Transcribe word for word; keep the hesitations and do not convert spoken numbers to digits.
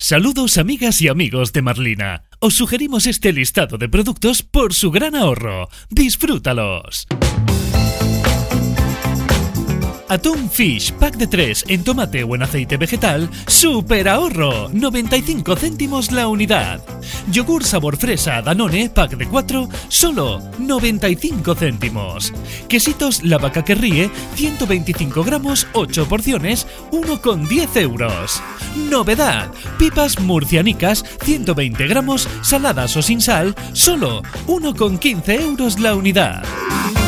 Saludos amigas y amigos de Marlina. Os sugerimos este listado de productos por su gran ahorro. ¡Disfrútalos! Atún Fish Pack de tres en tomate o en aceite vegetal, super ahorro, noventa y cinco céntimos la unidad. Yogur sabor fresa Danone Pack de cuatro, solo noventa y cinco céntimos. Quesitos La Vaca que Ríe, ciento veinticinco gramos, ocho porciones, uno con diez euros. Novedad, pipas murcianicas, ciento veinte gramos, saladas o sin sal, solo uno con quince euros la unidad.